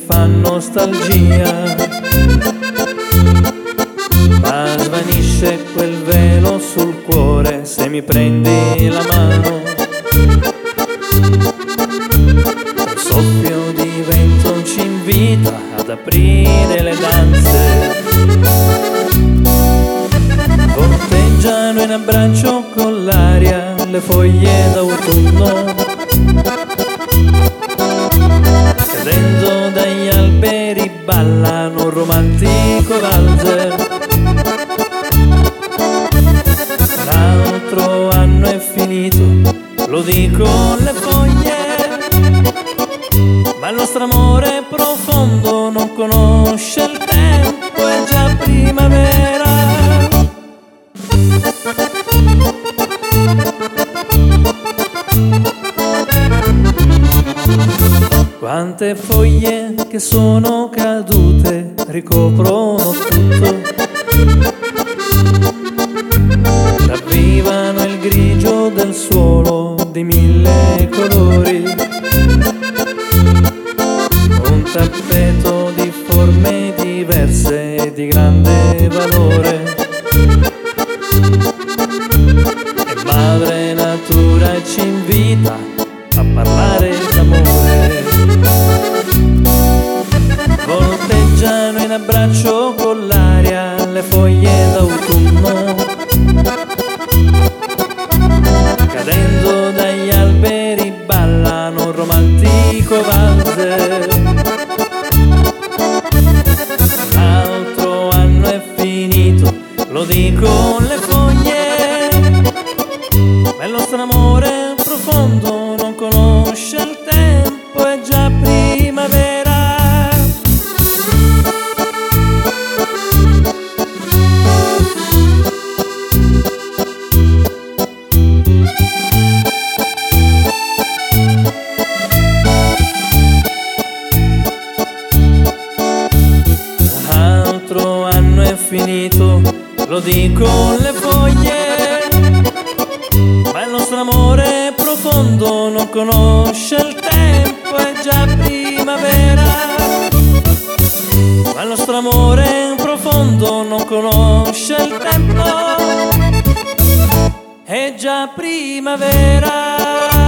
fa nostalgia, ma svanisce quel velo sul cuore se mi prendi la mano. Un soffio di vento ci invita ad aprire le danze, volteggiano in abbraccio con l'aria le foglie d'autunno, cadendo dagli alberi ballano un romantico valzer. L'altro anno è finito, lo dico le foglie, ma il nostro amore profondo non conosce il tempo, è già primavera. Quante foglie che sono cadute ricoprono tutto, ravvivano il grigio del suolo di mille colori, un tappeto di forme diverse e di grande valore. E madre natura ci invita a parlare d'amore, volteggiano in abbraccio con l'aria le foglie d'autunno, cadendo dagli alberi ballano un romantico valzer. L'altro anno è finito, lo dico le foglie, ma il nostro amore profondo non conosce il tempo, è già primavera. Un altro anno è finito, lo dico le foglie, ma il nostro amore profondo non conosce il tempo, è già primavera. Ma il nostro amore profondo non conosce il tempo, è già primavera.